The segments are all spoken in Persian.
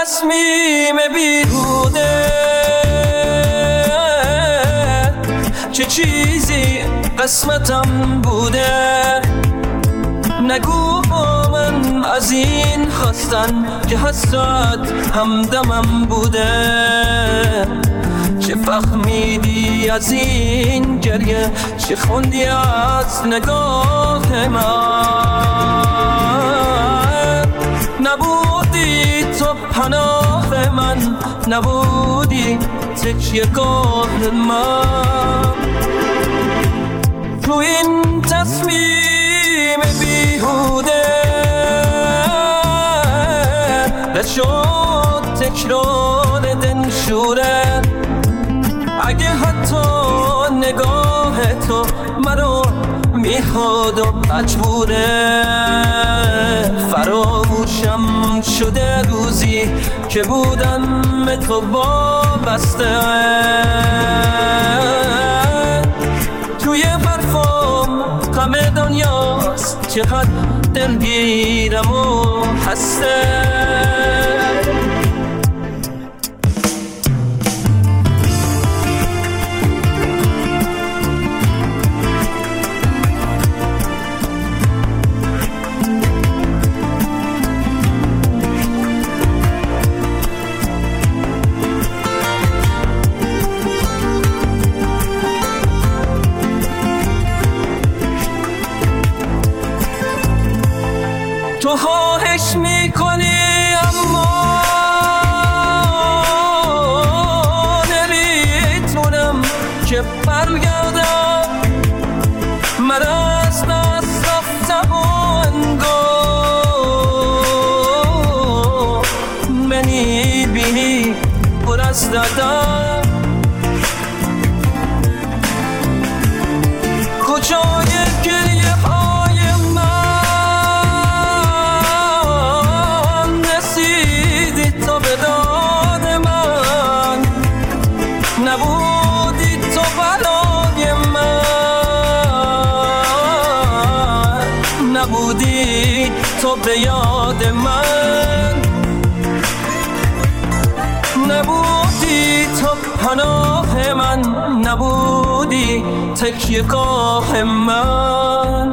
تصمیم بیهوده، چه چیزی قسمتم بوده. نگو با من از این خواستن که حسرت همدمم بوده. چه فهمیدی از این گریه، چه خوندی از نگاه من. نبودی تو پناه من، نبودی تکیه‌گاه من. تو این تصمیم بیهوده شد تکرار دنشوره. اگه حتی نگاه تو منو میخواد و مجبوره، فراموشم شده روزی که بودم به تو وابسته. توی حرفم غم دنیاست، چقدر دلگیرم و هسته. تو خواهش میکنی اما نمیتونم که برگردم. من از دست رفتم و انگار منی بینی پر از دردم. کجای گریه های من، رسیدی تو به داد من. نبودی تو بلای من، نبودی تو به یاد من. نبودی تو پناه من، نبودی تکیه‌گاه من.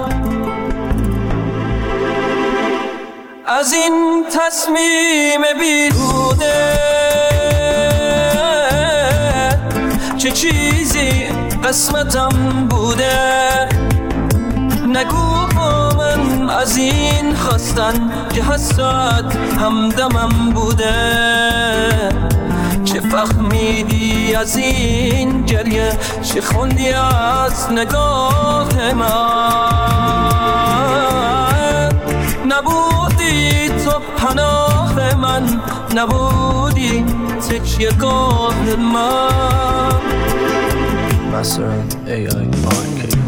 از این تصمیم بیهوده چه چیزی قسمتم بوده. نگو با من از این خواستن که حسرت همدمم بوده. چه فهمیدی از این گریه، چه خوندی از نگاه من. نبودی تو پناه من، نبودی تکیه‌گاه من. Master AI Market